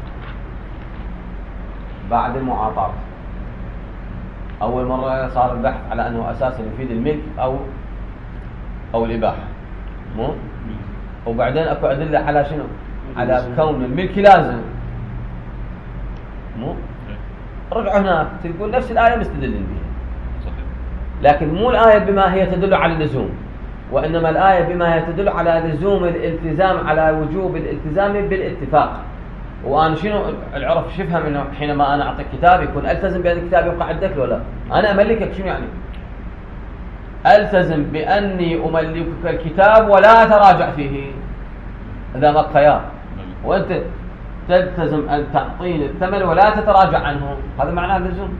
[SPEAKER 1] بعد المعاطاة. أول مرة صار البحث على أنه أساسا يفيد الملك أو أو الإباحة مو؟ وبعدين أكو أدلة على شنو؟ على كون الملك لازم مو؟ رجعوا هناك تقول نفس الآية مستدلين بها،
[SPEAKER 2] صحيح.
[SPEAKER 1] لكن مو الآية بما هي تدل على اللزوم، وإنما الآية بما هي تدل على لزوم الالتزام على وجوب الالتزام بالاتفاق. وأنا شنو العرف شفهم إنه حينما أنا أعطيك كتاب يكون ألتزم بأن الكتاب يبقى عندك ولا أنا أملكك؟ شنو يعني؟ ألتزم بأني أملكك الكتاب ولا أتراجع فيه إذا ما خيار، وأنت تلتزم أن تعطيني الثمن ولا تتراجع عنه، هذا معناه اللزوم.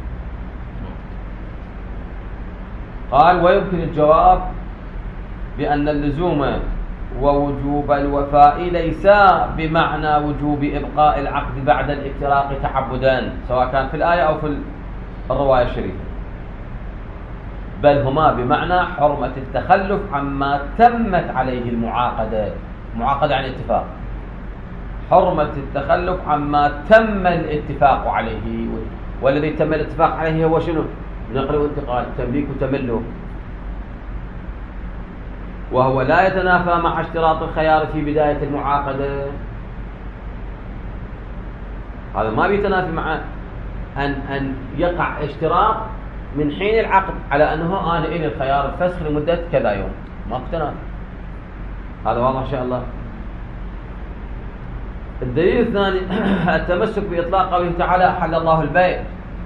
[SPEAKER 1] قال ويمكن الجواب بأن اللزوم ووجوب الوفاء ليس بمعنى وجوب إبقاء العقد بعد الافتراق تعبدا سواء كان في الآية أو في الرواية الشريفة، بل هما بمعنى حرمة التخلف عما تمت عليه المعاقدة. معاقدة عن اتفاق، حرمة التخلف عما تم الاتفاق عليه، والذي تم الاتفاق عليه هو شنو؟ نقل وانتقال، تمليك وتملك، وهو لا يتنافى مع اشتراط الخيار في بداية المعاقدة. هذا ما بيتنافي مع أن أن يقع اشتراط من حين العقد على أنه أنا إلي الخيار الفسخ لمدة كذا يوم، ما تنافي. هذا واضح إن شاء الله. الدليل الثاني التمسك بإطلاق قوله تعالى أحل الله البيع.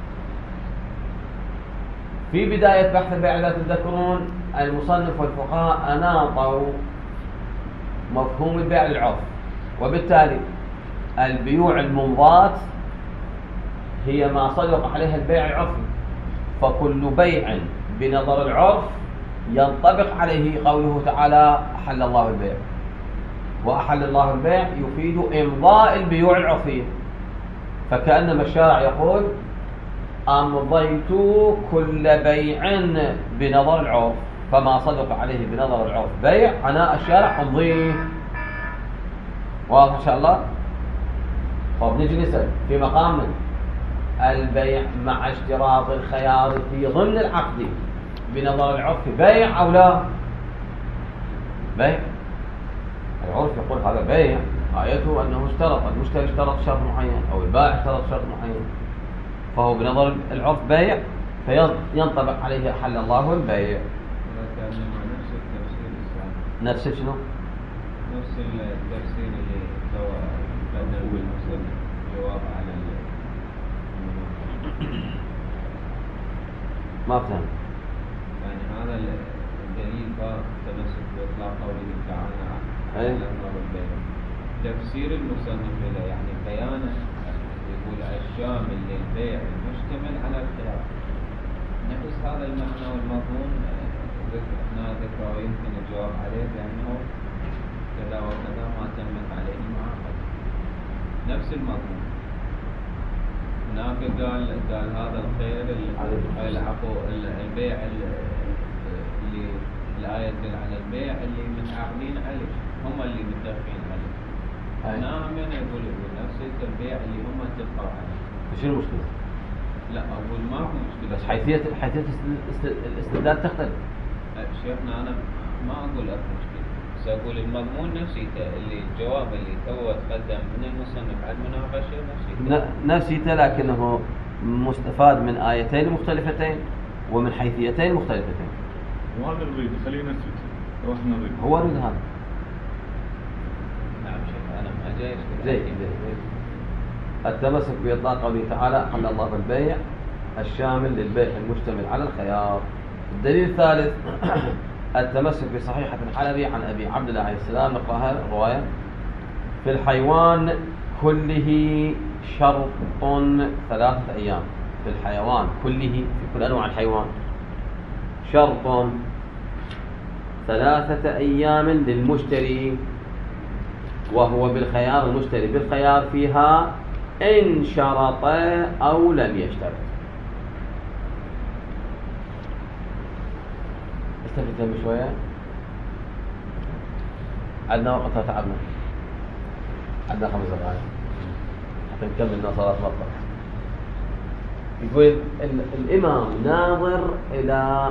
[SPEAKER 1] في بداية بحث البيع إذا تذكرون المصنف والفقهاء أناطوا مفهوم البيع للعرف، وبالتالي البيوع الممضاة هي ما صدق عليها البيع العرفي، فكل بيع بنظر العرف ينطبق عليه قوله تعالى أحل الله البيع. وأحل الله البيع يفيد إمضاء البيوع العرفية، فكأنما الشارع يقول أمضيت كل بيع بنظر العرف، فما صدق عليه بنظر العرف بيع أنا الشارع أمضيه. واضح إن شاء الله؟ طب نجي نسأل في مقام من البيع مع اشتراط الخيار في ضمن العقد بنظر العرف بيع أو لا؟ بيع. العرف يقول هذا بيع، آيته أنه اشترط، المشتري اشترط شرط معين أو البائع اشترط شرط معين، فهو بنظر العرف بيع فينطبق عليه أحل الله البيع.
[SPEAKER 3] نفس التفسير
[SPEAKER 1] نفس شنو؟
[SPEAKER 3] نفس التفسير اللي سوى بدل المصنف جواب على
[SPEAKER 1] ما فهم.
[SPEAKER 5] يعني هذا الدليل فارق التمسك بإطلاق قوله تعالى
[SPEAKER 1] أي.
[SPEAKER 5] على أمر البيع. تفسير المصنف له يعني بيانه يقول الشامل للبيع المشتمل على الخيار. نفس هذا المعنى والمضمون احنا ذكره ويمكن الجواب عليه بأنه كذا وكذا ما تمت عليه المعاقد. نفس المضمون. هناك قال قال هذا الخير العفو البيع اللي الآية تدل على البيع اللي متعاقدين عليه هم اللي متفقين عليه. هنا من يقول يقول نفس البيع اللي هم اتفقوا عليه.
[SPEAKER 1] ايش المشكلة؟
[SPEAKER 5] لا أقول ما هو مشكلة.
[SPEAKER 1] بس حيثية حيثية الاستدلال تختلف.
[SPEAKER 5] شيخنا أنا ما أقول أكو مشكلة. بس أقول المضمون نفسيته اللي الجواب اللي تو تقدم من المصنف على المناقشة نفسيته.
[SPEAKER 1] نفسيته لكنه مستفاد من آيتين مختلفتين ومن حيثيتين مختلفتين.
[SPEAKER 2] وهذا نريد خلينا نسكت روح نريد.
[SPEAKER 1] هو يريد هذا.
[SPEAKER 5] نعم شيخ أنا ما جاي.
[SPEAKER 1] زي زي التمسك بإطلاق قوله تعالى حل الله بالبيع الشامل للبيع المشتمل على الخيار. الدليل الثالث التمسك بصحيحة الحلبي عن أبي عبد الله عليه السلام نقرأها الرواية في الحيوان كله شرط ثلاثة أيام. في الحيوان كله في كل أنواع الحيوان شرط ثلاثة أيام للمشتري وهو بالخيار المشتري بالخيار فيها إن شرط أو لم يشترط. استفدنا بشوية عندنا وقت تعبنا عندنا خمس دقائق حتى نكمل صلاة مطلق. يقول الإمام ناظر إلى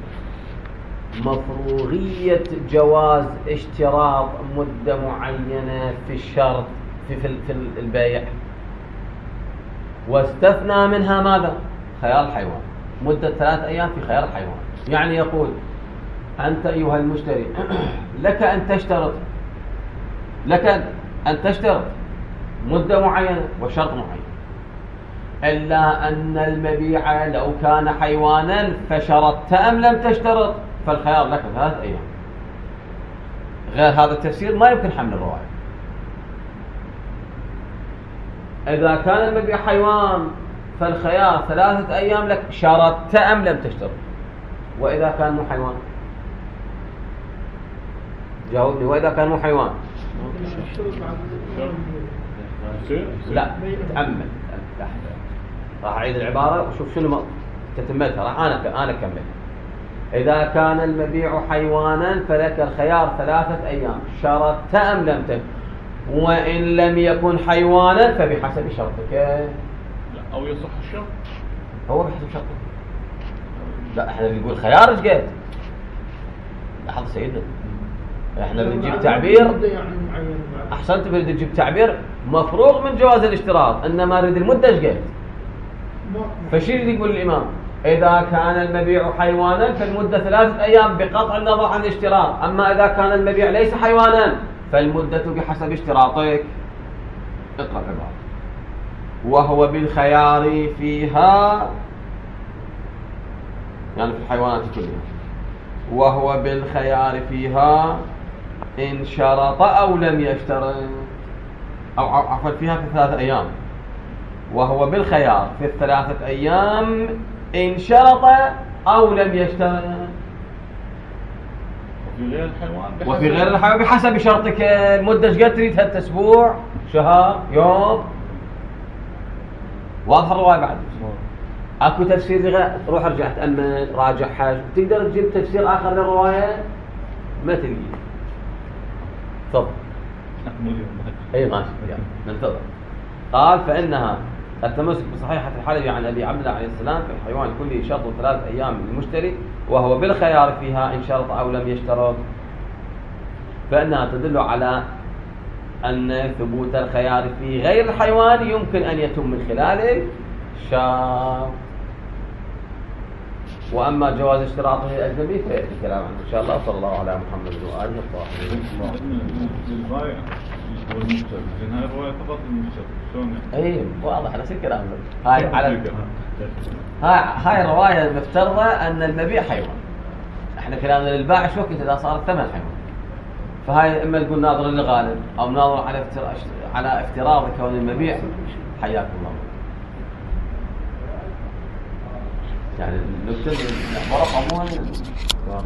[SPEAKER 1] مفروغية جواز اشتراط مدة معينة في الشرط في, في, في البيع واستثنى منها ماذا؟ خيار الحيوان مدة ثلاث أيام في خيار الحيوان. يعني يقول أنت أيها المشتري لك أن تشترط لك أن تشترط مدة معينة وشرط معين إلا أن المبيع لو كان حيوانا فشرطت أم لم تشترط فالخيار لك ثلاث أيام. غير هذا التفسير ما يمكن حمل الرواية. إذا كان المبيع حيوان فالخيار ثلاثة أيام لك شرطت أم لم تشترط. وإذا كان مو حيوان جاوبني. وإذا كان مو حيوان لا تأمل راح أعيد العبارة وشوف شنو تتمتها راح أنا أنا أكمل. إذا كان المبيع حيوانا فلك الخيار ثلاثة أيام شرطت أم لم تشترط. وإن لم يكن حيوانا فبحسب شرطك.
[SPEAKER 2] لا أو يصح الشرط
[SPEAKER 1] هو بحسب شرطك. لا احنا بنقول خيار ايش قد لاحظ سيدنا احنا بنجيب تعبير احسنت بنريد نجيب تعبير مفروغ من جواز الاشتراط انما نريد المده ايش قد. فشي اللي يقول الامام اذا كان المبيع حيوانا فالمده ثلاثه ايام بقطع النظر عن الاشتراط. اما اذا كان المبيع ليس حيوانا فالمده بحسب اشتراطك. اقرا العباره وهو بالخيار فيها يعني في الحيوانات كلها وهو بالخيار فيها إن شرط أو لم يشترط أو عفوا فيها في ثلاثة أيام وهو بالخيار في الثلاثة أيام إن شرط أو لم يشترط.
[SPEAKER 2] وفي غير الحيوان بحسب
[SPEAKER 1] وفي غير الحيوان بحسب شرطك. المدة ايش قد تريد؟ هل أسبوع شهر يوم؟ واضح الرواية بعد؟ اكو تفسير غير روح ارجع تأمل راجع حاج تقدر تجيب تفسير آخر للرواية ما تلقي. تفضل. اي ماشي ننتظر. قال فإنها التمسك بصحيحة الحلبي عن أبي عبد الله عليه السلام في الحيوان كله شرط ثلاث أيام للمشتري وهو بالخيار فيها إن شرط أو لم يشترط. فإنها تدل على أن ثبوت الخيار في غير الحيوان يمكن أن يتم من خلاله شرط. وأما جواز اشتراطه الأجنبي فيأتي الكلام عنه إن شاء الله. صلى الله على محمد وآله وصحبه.
[SPEAKER 2] البائع والمشتري. هاي الرواية فقط المشتري شلون يعني؟
[SPEAKER 1] اي واضح نفس الكلام. هاي على هاي هاي الرواية المفترضة أن المبيع حيوان. احنا كلامنا للبائع شو وقت إذا صار الثمن حيوان. فهاي إما نقول ناظر للغالب أو ناظر على افتراض على افتراض كون المبيع. حياكم الله. يعني نكتب ورقة مو